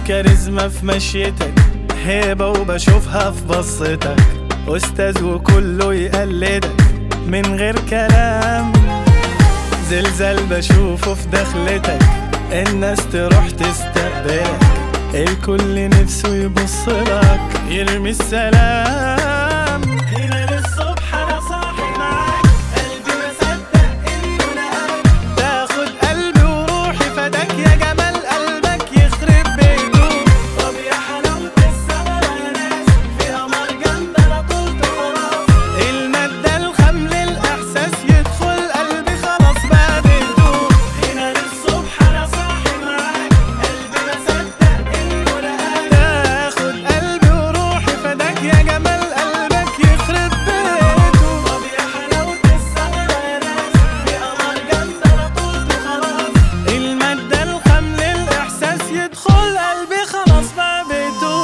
كاريزما في مشيتك، هيبة وبشوفها في بصتك، أستاذ وكله يقلدك من غير كلام. زلزال بشوفه في دخلتك، الناس تروح تستقبلك، الكل نفسه يبصلك يرمي السلام. هنا للصبح أنا صاحي معاك، قلبي ما صدق إنه لقاك، تاخد قلبي وروحي فداك، يا جمال قلبك يخرب بيته. طب يا حلاوة السما يا ناس، في قمر جنبنا طولت خلاص، المادة الخام للإحساس يدخل قلبي خلاص بقى بيته. هنا للصبح أنا صاحي معاك، قلبي ما صدق إنه لقاك، تاخد قلبي وروحي فداك، يا جمال قلبك يخرب بيته. طب يا حلاوة السما يا ناس، في قمر جنبنا طولت خلاص، المادة الخام للإحساس يدخل قلبي خلاص بقى بيته.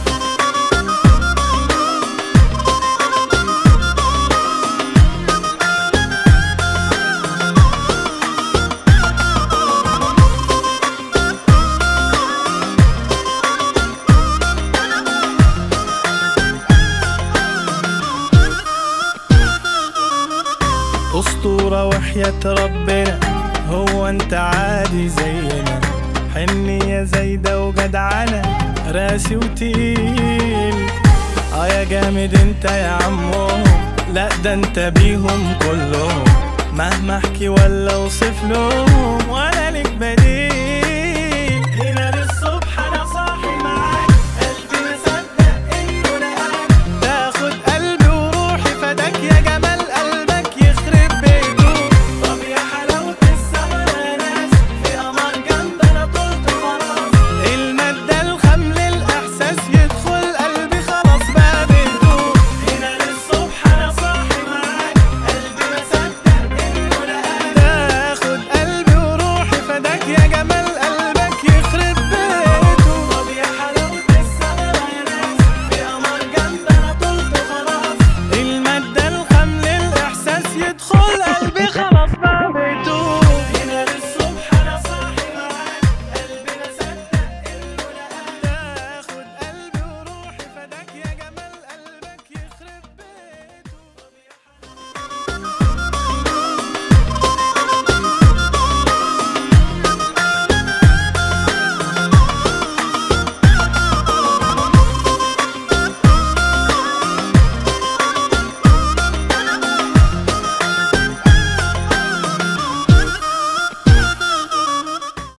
أسطورة وحياة ربنا، هو انت عادي زينا، حنية زايدة وجدعنة، راسي وتقيل. يا جامد انت يا عمهم، لا ده انت بيهم كلهم، مهما احكي ولا اوصف لهم ولا لك بديل.